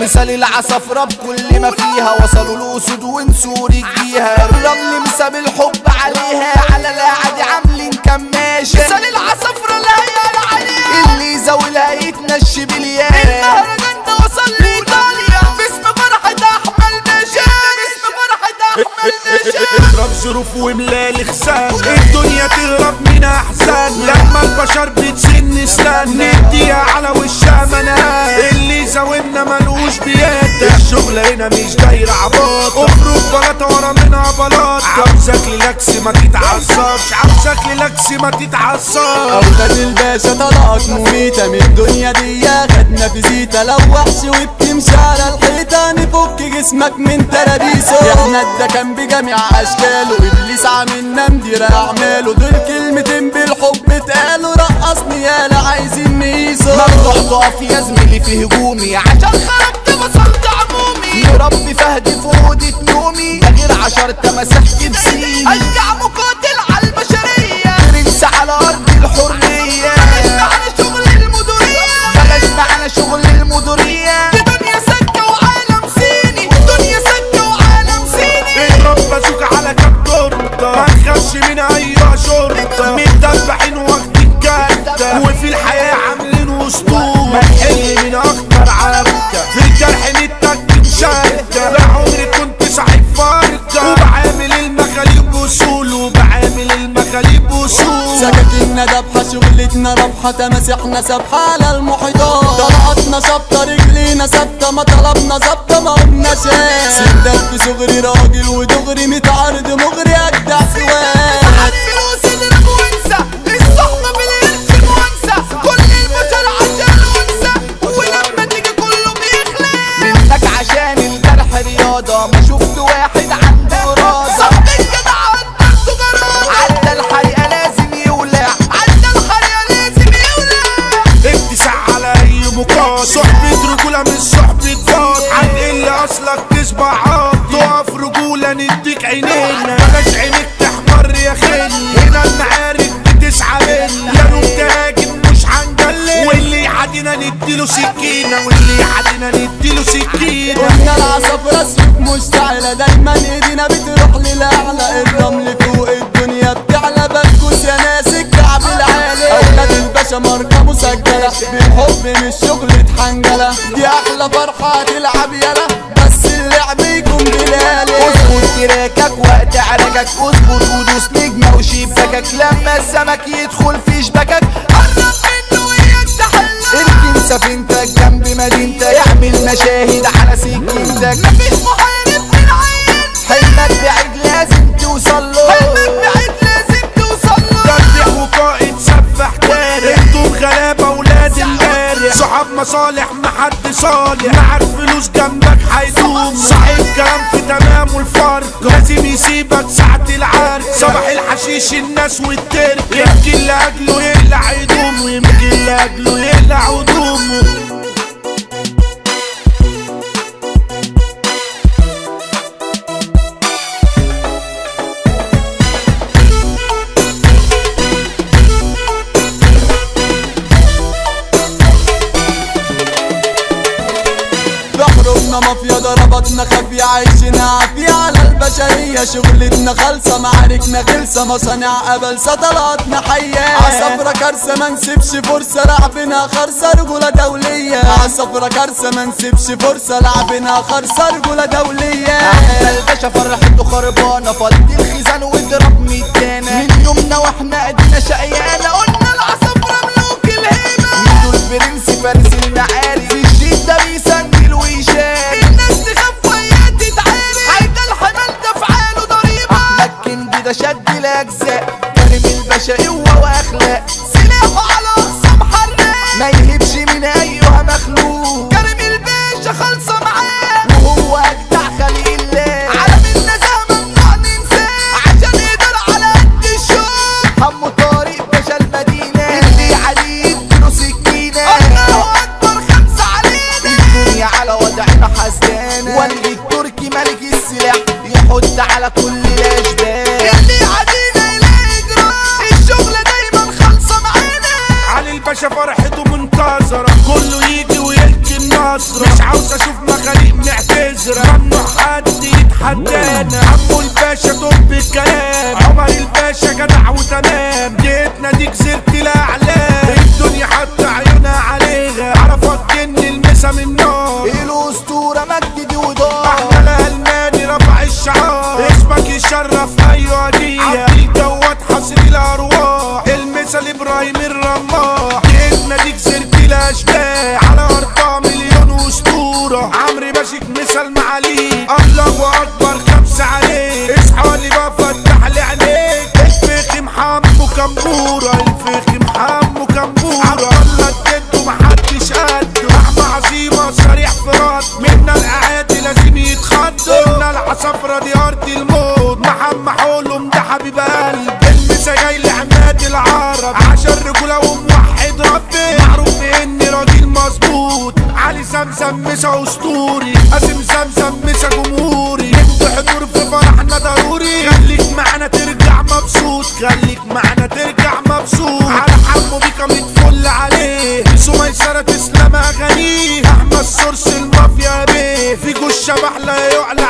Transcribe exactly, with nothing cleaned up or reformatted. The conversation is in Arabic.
مثال العصافرة بكل ما فيها، وصلوا الأسود ونسور الجيها، الرمل مساب الحب عليها، على القعد عاملين كماشة، مثال العصافرة اللي هيقال عليها، اللي يزاولها يتنشي بالياء. المهرجان ده وصل لإيطاليا باسم فرحة أحمد باشا، باسم فرحة أحمد باشا. اضرب ظروف وملال خسان، الدنيا تهرب من احزان، لما البشر بتسن سنان نديها على وشها منان، اللي زاولنا ملوش بيد، الشغل هنا مش دايرة عباط، افرض بلاطة ورا منها بلاط، عاوزك للاكس ما تتعصبش، عاوزك للاكس ما تتعصبش. أولاد الباشا طلعت مميتة من الدنيا دي، خدنا فيزيتا لو وحش وبتمشي على الحيطة نفك جسمك من ترابيسه، احنا ده كان بجميع اشكاله، ابليس عاملنا مدير اعماله، دول كلمتين بالحب اتقالوا، رقصني يالا عايزين نقيسه. ممنوع تقف يا زميلي في هجومي، عشان خرجت بصلت عمومي، مربي فهد في اوضة نومي، ده غير عشرة مسحت بسيني، اشجع مقاتل على البشرية، برنس على ارض الحرية، بلاش معانا شغل المدورية، بلاش معانا شغل المدورية، دي دنيا سكة وعالم صيني، دنيا سكة وعالم صيني. اضرب بازوك على كام تورته، ما نخافش من اي شرطة، متدبحين واخدين كارتة، وفي الحياة عاملين اسطول، ما نحل من اخطر عركة، في الجرح نتك مشاركة، لا عمري كنت صاحب فاركة، وبعامل المخاليب وصول، وبعامل المخاليب وصول. سكاكيننا دبحة شغلتنا ربحة، تماسحنا سبحة على المحيطات، طلقاتنا شابطة رجلينا ثابتة، ما طلبنا ظابطة ما قلناش ايه، سندك في صغري راجل ودغري متعرض مغري اجدع سواك. الفلوس اضرب وانسى، الصحبة بالقرش موانسة، كل البشر عشان انسى، ولما تيجي كله بيخلق منك عشان الجرح رياضة، ما شفت واحد عنده إرادة، صاحب الجدع عنده جرادة، عدى الحريقة لازم يولع، عدى الحريقة لازم يولع. اتسع على اي مقاط، صحبة رجولة مش صحبة فاض، هتقل اصلك تصبح عاط، تقف رجولة نديك عينينا، بلاش عينيك تحمر يا خل، هنا المعارك بتسعى منا، يا نوم تهاجم مش هنجلل، واللي يعادينا نديله سكينة، واللي يعادينا نديله سكينة. قلنا العصافرة سيوف مشتعلة، دايما ايدينا بتروح للأعلى، الرمل فوق الدنيا بتعلى، بسكوت يا ناس الكعب العالي، أولاد الباشا ماركة مسجلة، بالحب مش شغلة حنجلة، دي أحلى فرحة تلعب يلا، بس اللعب يكون بلالي. اظبط تراكك وقت عرجك، اظبط ودوس نجمة وشباكك، لما السمك يدخل في شباكك قرب منه وياك تحلك، اركن سفينتك جنب مدينتك، اعمل مشاهد على سكينتك، مفيش محارب من عين، حلمك بعيد لازم توصل له، حلمك بعيد لازم توصل له. تربيح وقائد سفاح تاريخ، انتم غلابة ولاد امبارح، صحاب مصالح محد صالح، معاك فلوس جنبك هيدوم، صاحب كلام في تمام والفرق، لازم يسيبك ساعة العرق، صباح الحشيش الناس والترك، يمكن لأجله يقلع هدومه، ويمكن لأجله يقلع هدومه. حروبنا مافيا ضربتنا خفية، عايشين عافية على البشرية، شغلتنا خالصة معاركنا غلسة، مصانع قبلسة طلعتنا حية، عصفرة كارثة ما نسيبش فرصة، لعبنا خرصة رجولة دولية، عصفرة كارثة ما نسيبش فرصة، لعبنا خرصة رجولة دولية. احنا الباشا فرحته خربانة، فضي الخزان واضرب ميتانا، من يومنا واحنا ايدينا شقيانة، قلنا العصفرة ملوك الهيبة، من دول برنس فارس المعارك، في الشيد ده بيسندل ويشارك، الناس تخاف وهي تتعارك، حيدة الحمال تفعاله ضريبة، احمد كندي ده شد الاجزاء، كريم الباشا قوة واخلاق، سلاحه على اقصى محرق، ما يهبش من ايها مخلوق، كريم الباشا خالصة معاه، وهو اجدع خليق الله، عالم النزاهة ممنوع ننساه، عشان يقدر على قد الشوق، حمو طارق باشا المدينة، اللي عليه يديله سكينة، الله اكبر خمسة علينا، الدنيا على وضعنا حسدانة، والدي التركي ملك السلاح، يحط على كل الاشباه، اللي علينا يلاقي جراح، الشغلة دايما خالصة معانا. علي الباشا فرحته منتظرة، كله يجي ويلقي النصرة، مش عاوز اشوف مكان كمبورة الفخم حمو كمبورة عبدالله الجد ومحدش قده لحمة عظيمة صريح في رد منا الأعادي لازم يتخضوا منا العصافرة دي أرض الموت محمد حولهم ده حبيب قلب المسا جاي لعماد العرب عشان رجولة وموحد ربي معروف بإني راجل مظبوط علي سمسم مسا أسطوري قاسم سمسم مسا جمهوري انتوا حضور في فرحنا ضروري خليك معنا ترجع مبسوط خليك معنا ترجع مبسوط على حمو بيكا متفل عليه بيسو ميسرة تسلم أغانيه أحمد سورس المافيا بيه فيكو الشبح لا يعلى